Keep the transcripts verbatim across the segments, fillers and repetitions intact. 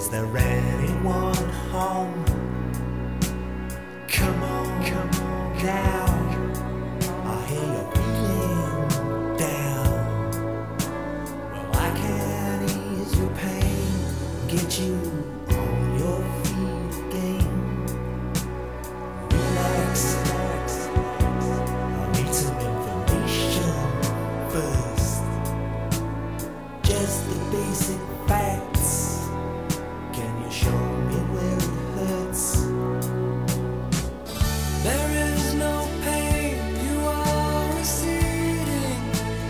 Is there anyone home? Come on, come on now. I hear you're feeling down. Well, I can ease your pain, get you on your feet again. Relax, relax. I need some information first. Just the basic facts. Can you show me where it hurts? There is no pain, you are receding.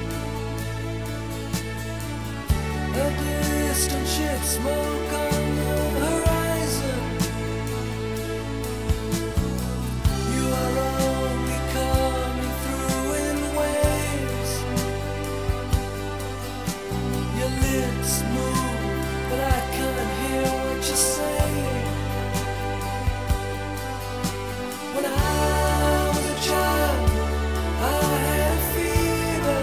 A distant ship, smoke on the horizon. You are only coming through in waves. Your lips move, but I can't hear what you're saying. When I was a child, I had a fever.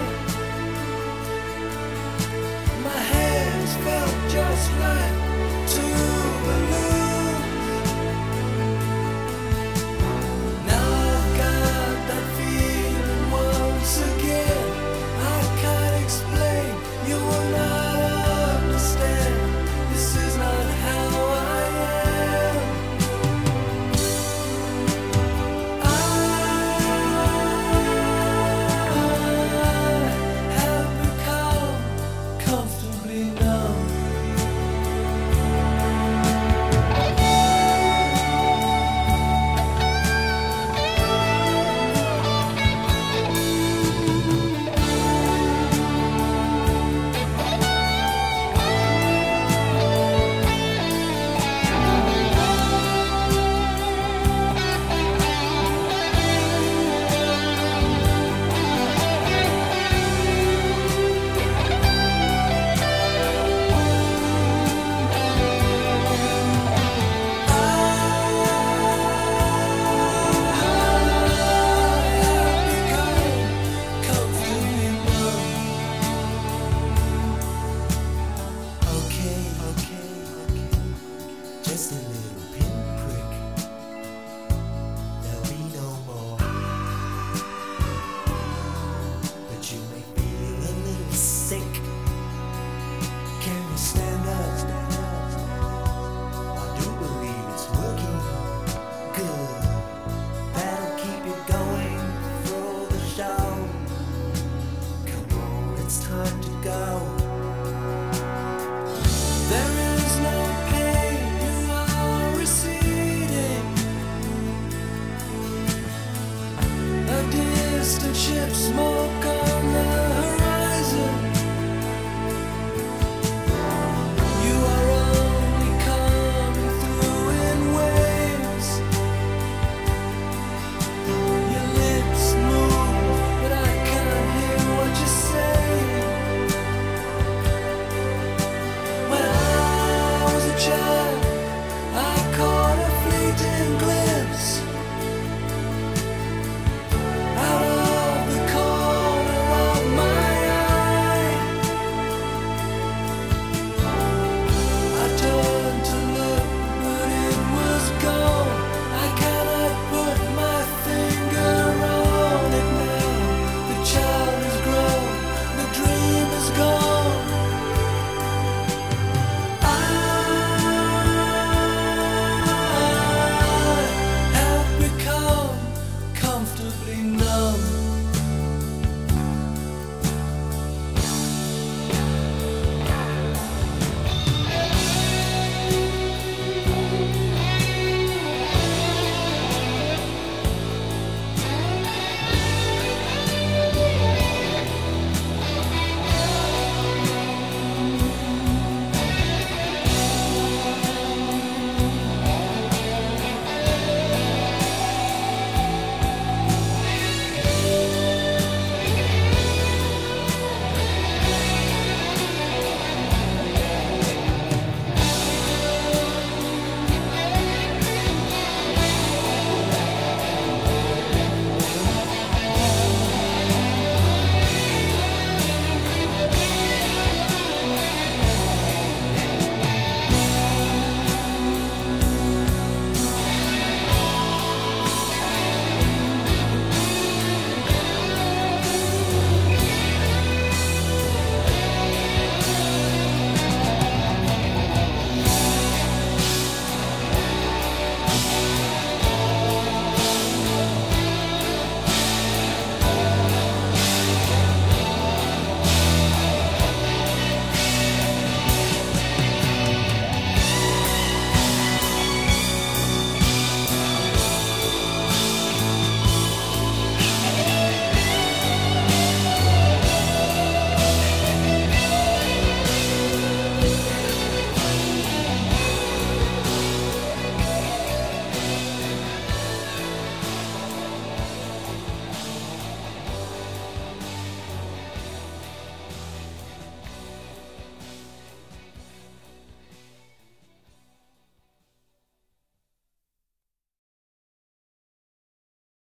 My hands felt just like two balloons. Now I've got that feeling once again. I can't explain, you will not understand. This is not how I am. I have become comfortably numb. Okay, okay, okay. Just a little pinprick. There'll be no more. But you may feel a little sick. Can you stand up? Stand up. I do believe it's working good. That'll keep you going through the show. Come on, it's time to go.